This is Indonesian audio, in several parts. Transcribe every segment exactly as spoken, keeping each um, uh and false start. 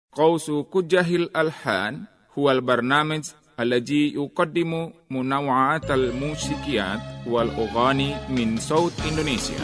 Qawsu Kujahil Alhan huwal barnamij الذي يقدم منوعات الموسيقيات والأغاني من صوت إندونيسيا.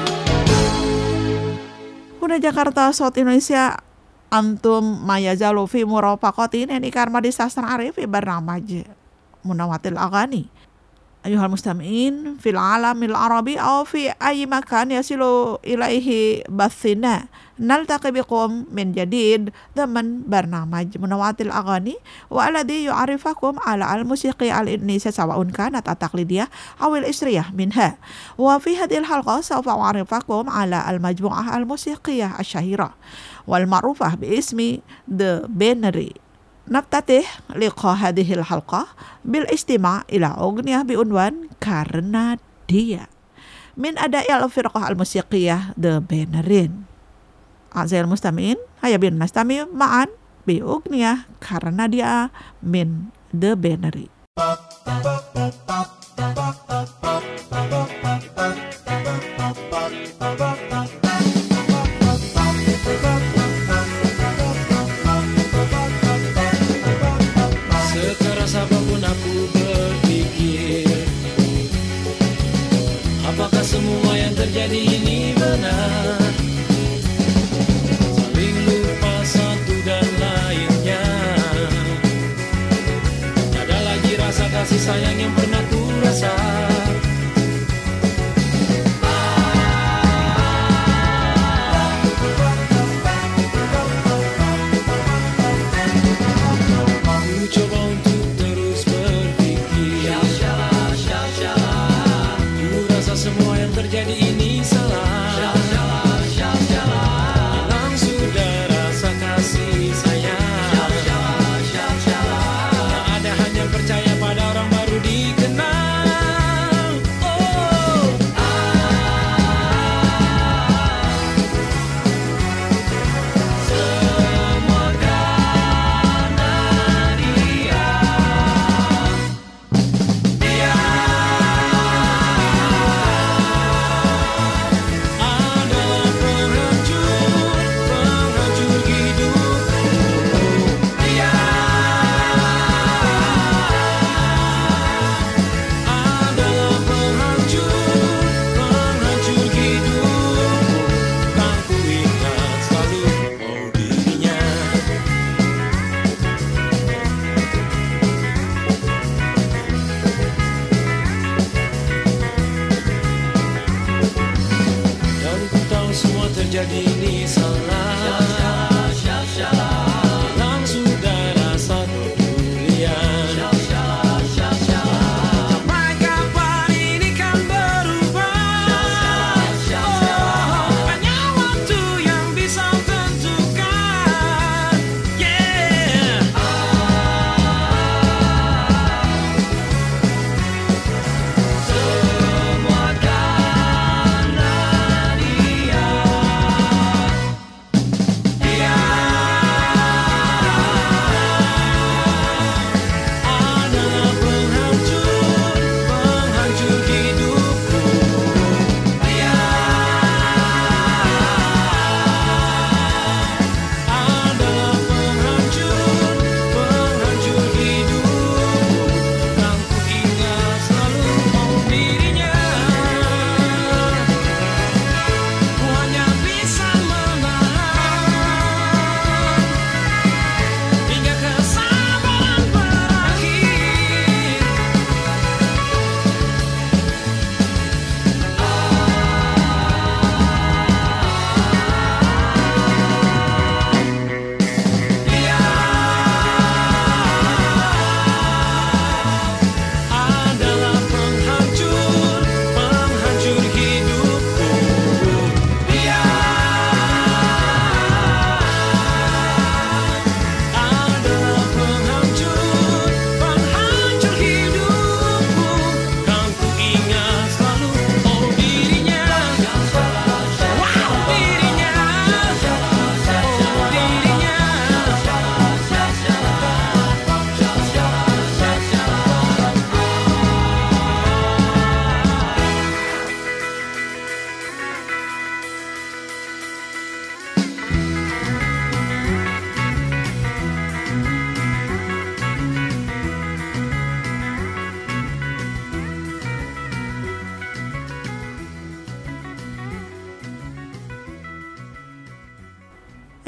Huna Jakarta Saut Indonesia antum mayazalu fi murafaqatin ini karma di sastra arif barnamaj munawatil aghani. Ayuhal mustami'in fil alamil arabi aw fi ayyi makan yasilu ilaihi bathina naltaqi bikum min jadid daman barnamaj munawatil aghani wa alladhi yu'arifakum ala al-musiqi al-indonesia sawa'un kanat at-taqlidiyah aw al-isriyah minha wa fi hadhil halqa sawfa u'arifakum ala al-majmu'ah al-musiqiyah asy-syahirah wal ma'rufah bi ismi The Benery. Naftatih liqa hadhil halqah bil istima' ila ugniyah bi unwan Karena Dia min ada'il firqah al-musiqiyah The Benerin. Azal mustami'in haya bin nastami' ma'an bi ugniyah Karena Dia min The Benery. Apakah semua yang terjadi ini benar? Saling lupa satu dan lainnya. Tak ada lagi rasa kasih sayang yang pernah ku rasa. Ku coba untuk terus berpikir. Semua yang terjadi ini salah. Hilang sudah rasa kasih sayang. Tak ada hanya percaya pada orang baru dikenal.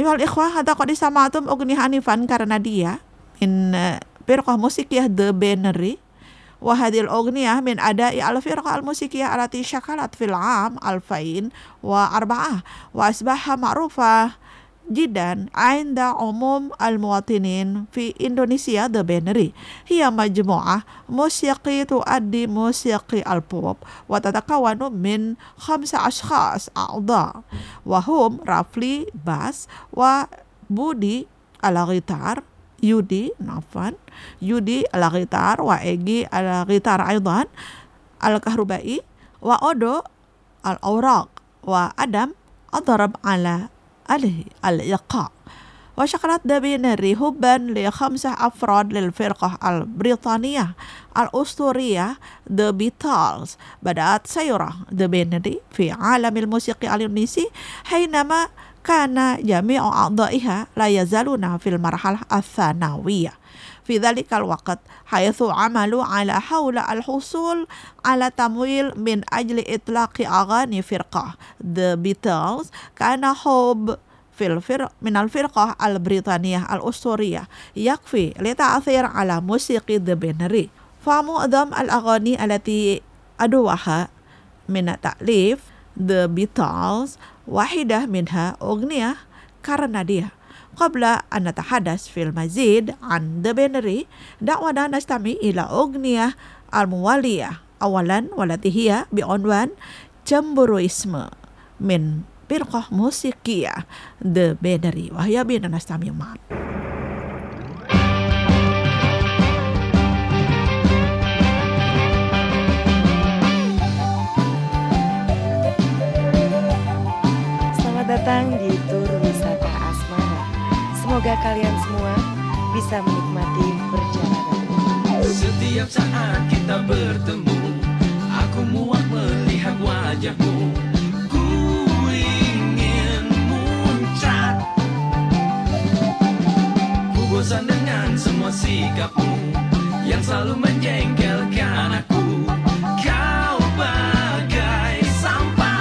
Ayuhal ikhwah, hada qad sama'tum ugniha anifan, karena dia min firqah musikiyah The Bannery, wa hadhil ugniyah min ada'i al-firqah al-musikiyah allati syakalat fil 'am alfain wa arba'ah wa asbaha ma'rufah jiddan 'inda umum al-muwatinin fi Indonesia. The Bannery hiya majmu'ah musiqi tuaddi musiqi al-pop wa tatakawanu min khamsa ashkhas a'dha wa hum Rafli bass wa Budi ala gitar, Yudi nafan Yudi ala gitar wa Egi ala gitar aidan al kahrubai wa Odo al awraq wa Adam adarab ala alihi al yaqa wa syakalat The Bannery hubban li khamsah afrad lil firqah al Britania al usturiyah The Beatles. Bada'at sayrah The Bannery fi alamil musiqi al Indonesi hainama kana jami'u a'dha'iha la yazaluna fil marhalah ats-tsanawiyah fi dzalikal waqt haitsu amalu ala haula al-husul ala tamwil min ajli itlaqi aghani firqah The Beatles kana hub fil fir min al-firqah al-Britaniyah al-usturiyah yakfi li ta'thir ala musiqi The Bannery fa mu'dham al-aghani allati adwaha min ta'lif The Beatles wahidah minha ugniyah karena dia. Qabla an natahadas fil mazid an The Bannery da'wana nastami ila ugniyah al-muwaliyah awalan walati hiya bi'unwan cemburuisme min firqah musikiyah The Bannery wa hiya bina nastami ma'an. Datang di tur wisata Asmara. Semoga kalian semua bisa menikmati perjalanan ini. Setiap saat kita bertemu, aku muak melihat wajahmu. Ku ingin muncrat. Ku bosan dengan semua sikapmu yang selalu menjengkelkan aku. Kau bagai sampah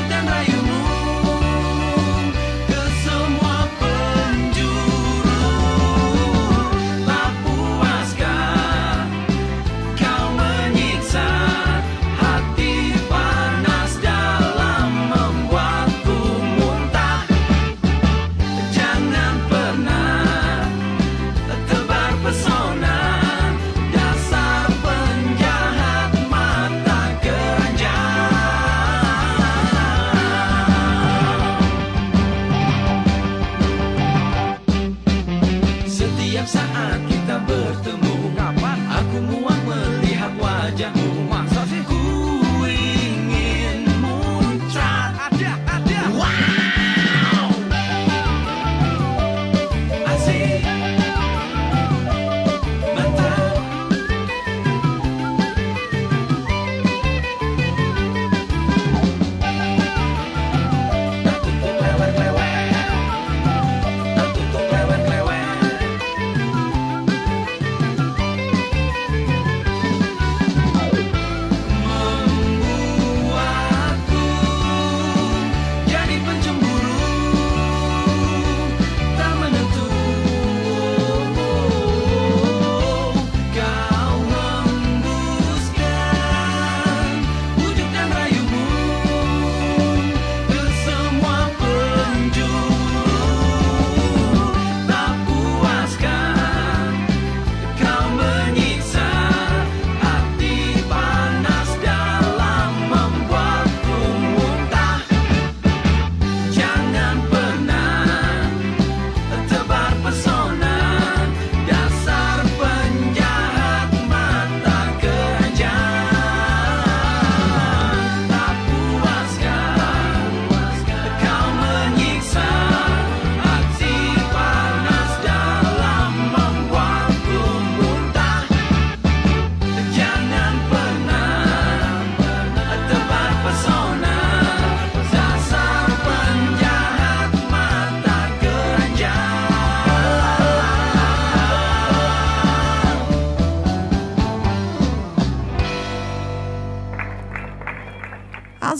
penjuru.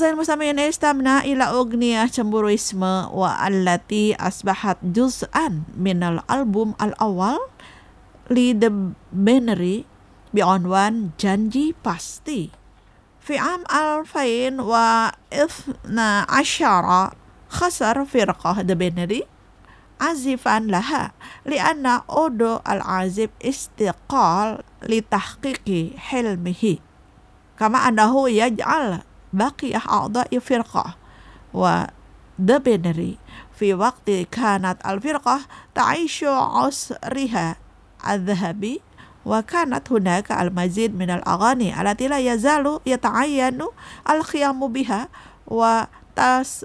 Azal mustami'in istamna ila ugniyah cemburuisme wa allati asbahat juz'an minal album al-awal li The Binary bi'unwan Janji Pasti. Fi am alfain wa ithna asyara khasar firqah The Binary azifan laha lianna odo al-azib istiqal li tahqiqi hilmihi kama annahu yaj'al baqiyah a'dha'i firqah wa The Binary fi waqti kanat al-firqah ta'ishu usriha al-dhahabi wa kanat hunaka al-mazid min al-aghani allati la yazalu yata'ayyanu al-qiyamu biha wa tas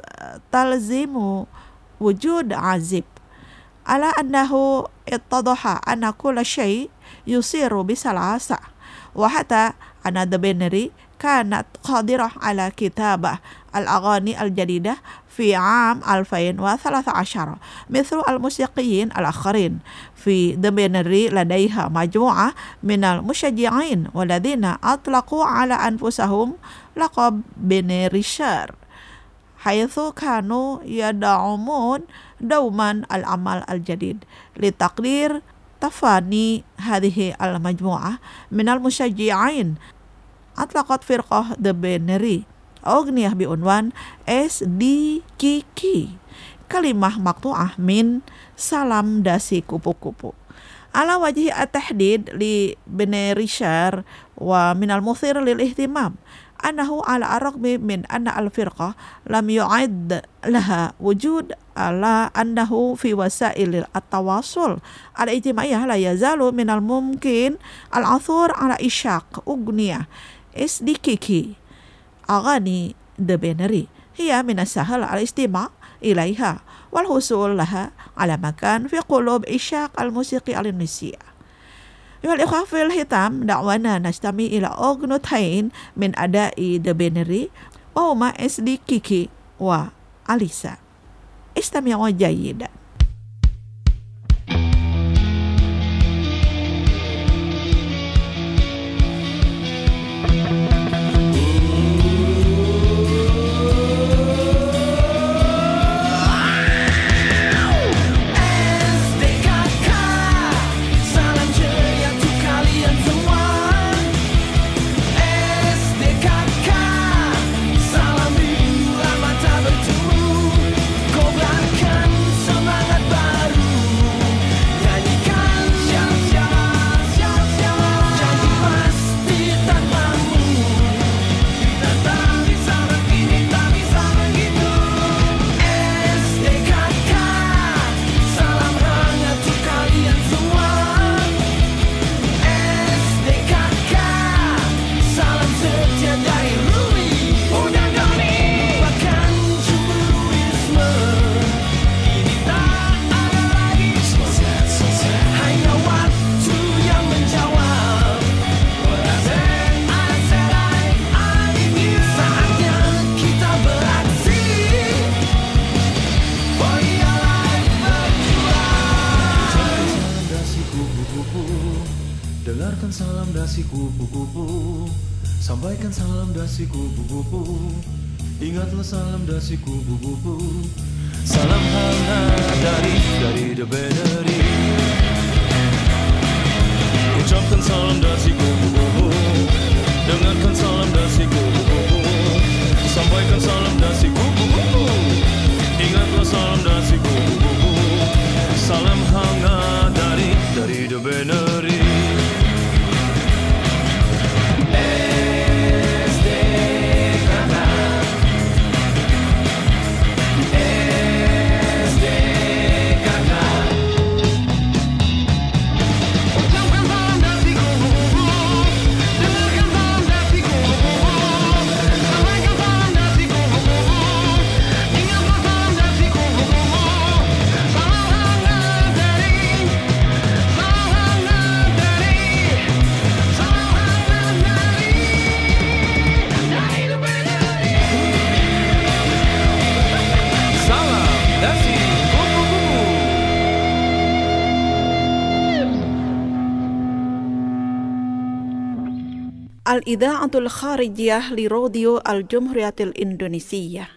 talzimu wujud azib ala annahu ittadaha anna kulla shay yusiru bisalasa wa hatta anna The Binary kanat qadirah ala kitabah al-aghani al-jadidah fi am alfain wa thalatha ashara mithlu al-musiqiyin al-akharin fi The Binary ladaiha majmu'ah minal musyajji'in waladhina atlaqu ala anfusahum laqab Binarysher haitsu kanu yad'umun dauman al-amal al-jadid li taqdir tafani hadhihi al-majmu'ah minal musyajji'in atlaqat firqah The Binary Oghniyah bi'unwan S D K K kalimah maqtu'ah min salam dasi kupu-kupu ala wajhi at-tahdid li Binarysher wa minal muthir lil ihtimam annahu ala ar-raqmi min anna al-firqah lam yu'ad laha wujud ala annahu fi wasail at-tawasul al-ijtimaiyah la yazalu minal mumkin al-athur ala isyaq ugniyah S D K K aghani The Binary hiya min as-sahal al-istima' ilaiha wal husul laha ala makan fi qulub isyaq al-musiqi al-indonesia. Yuhal ikhwah fil hitam da'wana nastami ila ognotain min adai The Binary wa huma S D K K wa Alisa. Istami'u jayyidan. Dengarkan salam dasi kupu-kupu, sampaikan salam dasi kupu-kupu. Ingatlah salam dasi kupu-kupu. Salam hangat dari dari The Binary. Ucapkan salam dasi kupu-kupu, dengarkan salam dasi kupu-kupu. Sampaikan salam dasi kupu-kupu. Ingatlah salam dasi kupu-kupu. Salam hangat dari dari The Binary. Dengarkan salam dasi kupu-kupu, Al-Idha'atul Kharijiyah li Radio Al-Jumhuriyatil Indonesia.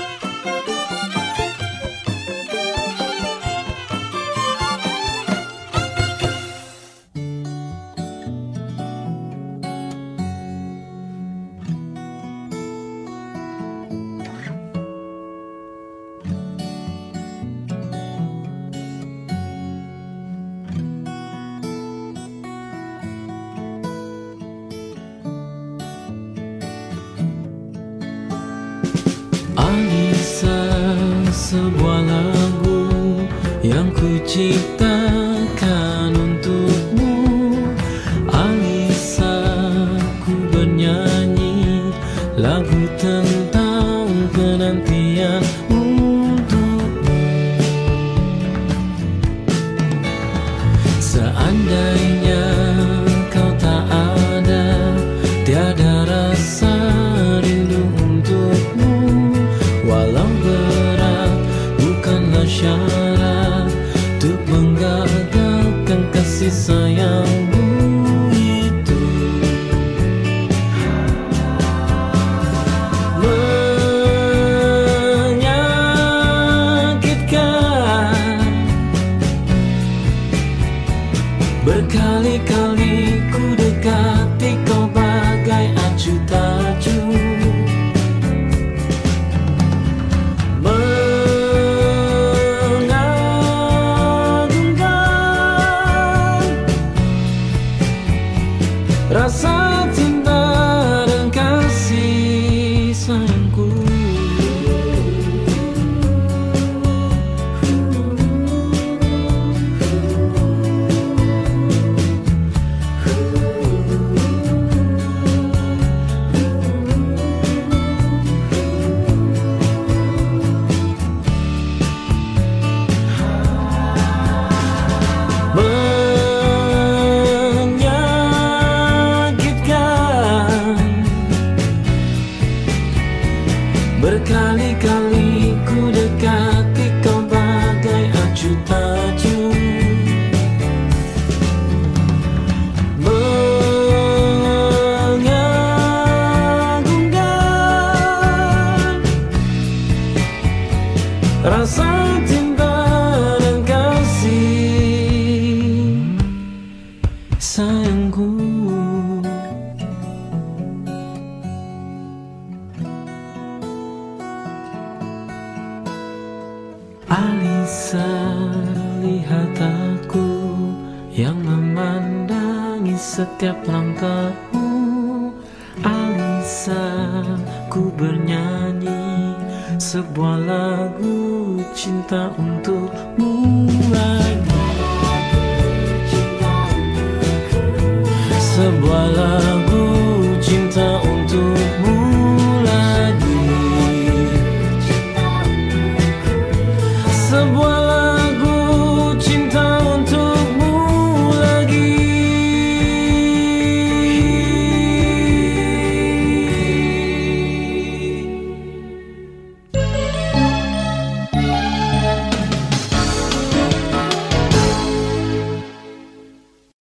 Sebuah lagu yang kuciptakan untukmu, Alisa, ku bernyanyi lagu tentang penantian untukmu. Seandainya kau tak ada, tiada rasa rindu untukmu, walau berat bukanlah syarat untuk menggagalkan kasih sayangmu itu. Menyakitkan, berkali-kali ku dekati kau bagai acuh tajuk. Rasa cinta dan kasih sayangku, berkali-kali ku dekati kau bagai acuh tajuk. Mengagumkan rasa cinta dan kasih sayangku. Alisa, lihat aku yang memandangi setiap langkahmu. Alisa, ku bernyanyi sebuah lagu cinta untukmu lagi. Sebuah lagu cinta untukmu lagi. Sebuah